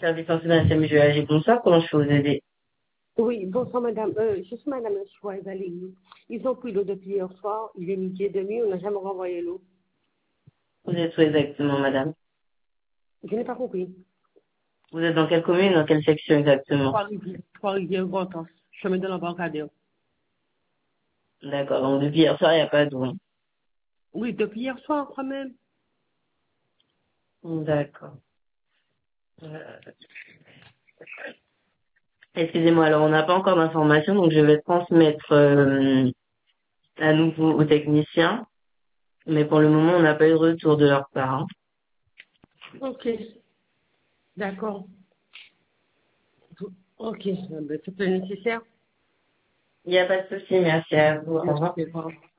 Service national SMG AG, bonsoir, comment je peux vous aider? Oui, bonsoir madame. Je suis madame Chouaï Valérie. Ils ont pris l'eau depuis hier soir, il est midi et demi, on n'a jamais renvoyé l'eau. Vous êtes où exactement, madame? Je n'ai pas compris. Vous êtes dans quelle commune, dans quelle section exactement? Trois-Rivières, Grand-Anse, chemin de l'embarcadère. D'accord, donc depuis hier soir, il n'y a pas d'eau, hein. Oui, depuis hier soir quand même. D'accord. Euh, Excusez-moi, alors on n'a pas encore d'informations, donc je vais transmettre à nouveau aux techniciens, mais pour le moment, on n'a pas eu de retour de leur part, hein. Ok, d'accord. Ok, ben, c'est le nécessaire. Il n'y a pas de souci, merci à vous, au revoir. Merci, au revoir.